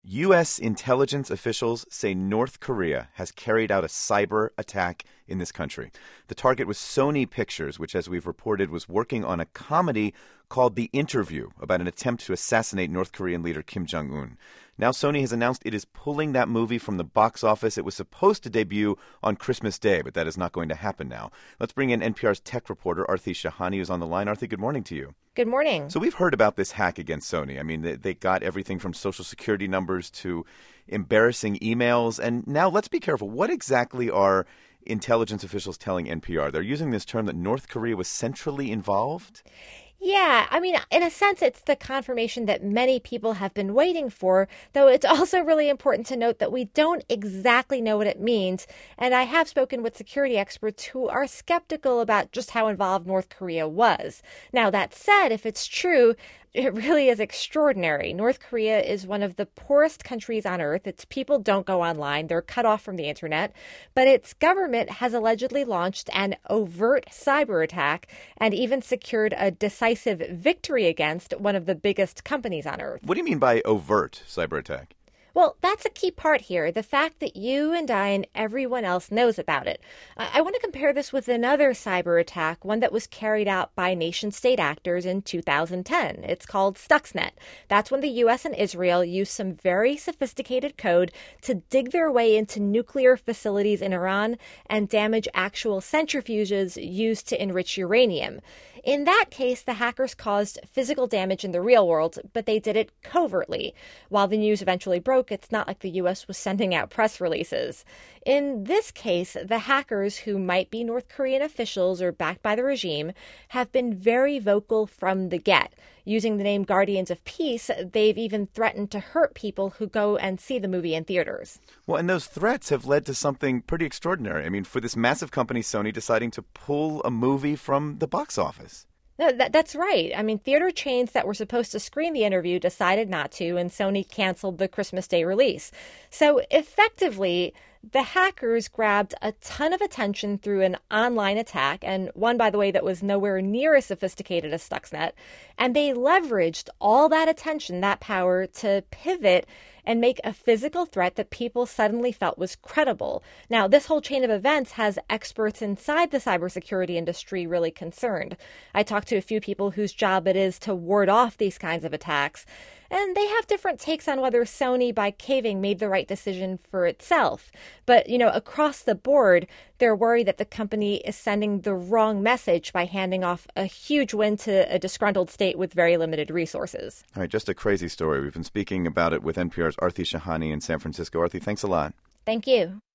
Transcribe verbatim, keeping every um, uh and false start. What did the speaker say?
U S intelligence officials say North Korea has carried out a cyber attack in this country. The target was Sony Pictures, which, as we've reported, was working on a comedy called The Interview about an attempt to assassinate North Korean leader Kim Jong-un. Now Sony has announced it is pulling that movie from the box office. It was supposed to debut on Christmas Day, but that is not going to happen now. Let's bring in N P R's tech reporter, Aarti Shahani, who's on the line. Aarti, good morning to you. Good morning. So we've heard about this hack against Sony. I mean, they, they got everything from social security numbers to embarrassing emails. And now let's be careful. What exactly are intelligence officials telling N P R? They're using this term that North Korea was centrally involved? Yeah, I mean, in a sense, it's the confirmation that many people have been waiting for, though it's also really important to note that we don't exactly know what it means. And I have spoken with security experts who are skeptical about just how involved North Korea was. Now, that said, if it's true, it really is extraordinary. North Korea is one of the poorest countries on earth. Its people don't go online. They're cut off from the internet. But its government has allegedly launched an overt cyber attack and even secured a decisive victory against one of the biggest companies on earth. What do you mean by overt cyber attack? Well, that's a key part here, the fact that you and I and everyone else knows about it. I want to compare this with another cyber attack, one that was carried out by nation-state actors in two thousand ten. It's called Stuxnet. That's when the U S and Israel used some very sophisticated code to dig their way into nuclear facilities in Iran and damage actual centrifuges used to enrich uranium. In that case, the hackers caused physical damage in the real world, but they did it covertly. While the news eventually broke, it's not like the U S was sending out press releases. In this case, the hackers, who might be North Korean officials or backed by the regime, have been very vocal from the get. Using the name Guardians of Peace, they've even threatened to hurt people who go and see the movie in theaters. Well, and those threats have led to something pretty extraordinary. I mean, for this massive company, Sony, deciding to pull a movie from the box office. No, that, that's right. I mean, theater chains that were supposed to screen The Interview decided not to, and Sony canceled the Christmas Day release. So effectively, the hackers grabbed a ton of attention through an online attack, and one, by the way, that was nowhere near as sophisticated as Stuxnet, and they leveraged all that attention, that power, to pivot and make a physical threat that people suddenly felt was credible. Now, this whole chain of events has experts inside the cybersecurity industry really concerned. I talked to a few people whose job it is to ward off these kinds of attacks, and they have different takes on whether Sony, by caving, made the right decision for itself. But, you know, across the board, they're worried that the company is sending the wrong message by handing off a huge win to a disgruntled state with very limited resources. All right, just a crazy story. We've been speaking about it with N P R's Aarti Shahani in San Francisco. Aarti, thanks a lot. Thank you.